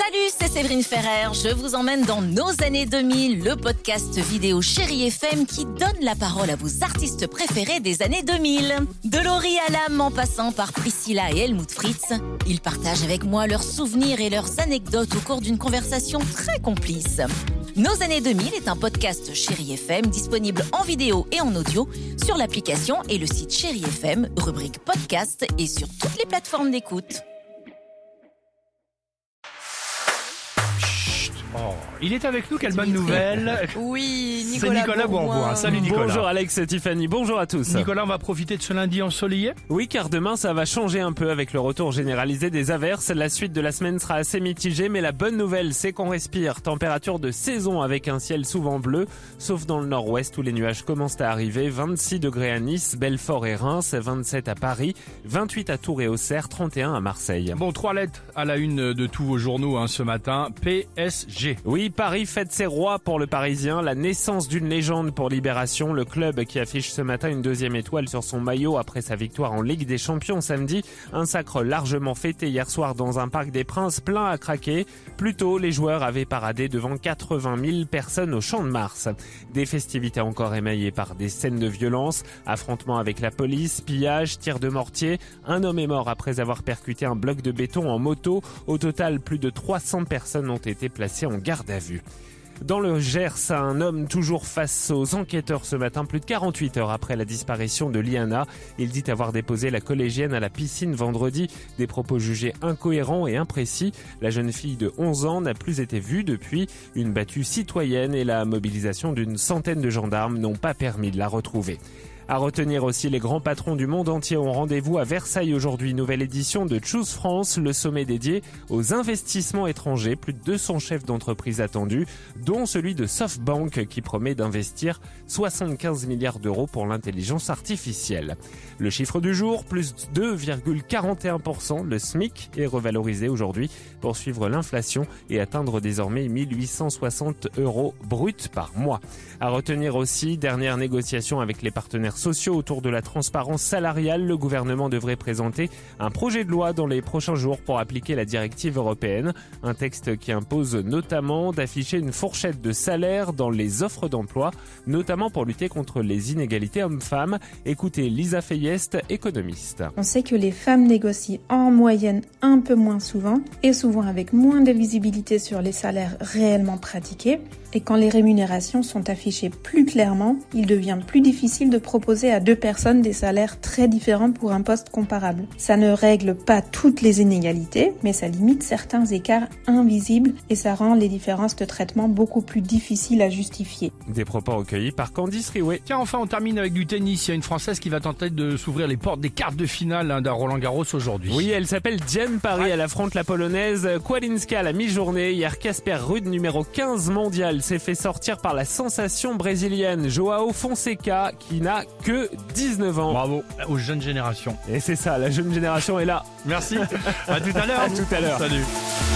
Salut, c'est Séverine Ferrer. Je vous emmène dans Nos années 2000, le podcast vidéo Chérie FM qui donne la parole à vos artistes préférés des années 2000. De Laurie Hallam en passant par Priscilla et Helmut Fritz, ils partagent avec moi leurs souvenirs et leurs anecdotes au cours d'une conversation très complice. Nos années 2000 est un podcast Chérie FM disponible en vidéo et en audio sur l'application et le site Chérie FM, rubrique podcast et sur toutes les plateformes d'écoute. Oh, il est avec nous, quelle bonne nouvelle. Oui, C'est Nicolas Bourboin. Salut Nicolas. Bonjour Alex et Tiffany, bonjour à tous. Nicolas, on va profiter de ce lundi ensoleillé. Oui, car demain ça va changer un peu avec le retour généralisé des averses. La suite de la semaine sera assez mitigée, mais la bonne nouvelle c'est qu'on respire. Température de saison avec un ciel souvent bleu, sauf dans le nord-ouest où les nuages commencent à arriver. 26 degrés à Nice, Belfort et Reims, 27 à Paris, 28 à Tours et Auxerre, 31 à Marseille. Bon, 3 lettres à la une de tous vos journaux ce matin, PSG. Oui, Paris fête ses rois pour le Parisien, la naissance d'une légende pour Libération, le club qui affiche ce matin une deuxième étoile sur son maillot après sa victoire en Ligue des Champions samedi. Un sacre largement fêté hier soir dans un parc des Princes plein à craquer. Plus tôt, les joueurs avaient paradé devant 80 000 personnes au Champ de Mars. Des festivités encore émaillées par des scènes de violence, affrontements avec la police, pillage, tirs de mortier. Un homme est mort après avoir percuté un bloc de béton en moto. Au total, plus de 300 personnes ont été placées en garde à vue. Dans le Gers, un homme toujours face aux enquêteurs ce matin, plus de 48 heures après la disparition de Liana. Il dit avoir déposé la collégienne à la piscine vendredi. Des propos jugés incohérents et imprécis. La jeune fille de 11 ans n'a plus été vue depuis. Une battue citoyenne et la mobilisation d'une centaine de gendarmes n'ont pas permis de la retrouver. À retenir aussi, les grands patrons du monde entier ont rendez-vous à Versailles aujourd'hui. Nouvelle édition de Choose France, le sommet dédié aux investissements étrangers. Plus de 200 chefs d'entreprise attendus, dont celui de SoftBank qui promet d'investir 75 milliards d'euros pour l'intelligence artificielle. Le chiffre du jour, plus 2,41%. Le SMIC est revalorisé aujourd'hui pour suivre l'inflation et atteindre désormais 1860 € bruts par mois. À retenir aussi, dernière négociation avec les partenaires sociaux autour de la transparence salariale. Le gouvernement devrait présenter un projet de loi dans les prochains jours pour appliquer la directive européenne. Un texte qui impose notamment d'afficher une fourchette de salaire dans les offres d'emploi, notamment pour lutter contre les inégalités hommes-femmes. Écoutez Lisa Feillest, économiste. On sait que les femmes négocient en moyenne un peu moins souvent et souvent avec moins de visibilité sur les salaires réellement pratiqués. Et quand les rémunérations sont affichées plus clairement, il devient plus difficile de proposer à deux personnes des salaires très différents pour un poste comparable. Ça ne règle pas toutes les inégalités, mais ça limite certains écarts invisibles et ça rend les différences de traitement beaucoup plus difficiles à justifier. Des propos recueillis par Candice Riouet. Tiens, enfin on termine avec du tennis. Il y a une Française qui va tenter de s'ouvrir les portes des quarts de finale d'un Roland-Garros aujourd'hui. Oui, elle s'appelle Diane Parry. Elle affronte la Polonaise Kłalinska à la mi-journée. Hier, Casper Ruud, numéro 15 mondial, s'est fait sortir par la sensation brésilienne João Fonseca qui n'a que 19 ans. Bravo aux jeunes générations. Et c'est ça, la jeune génération est là. Merci. À tout à l'heure. À tout à l'heure. Salut.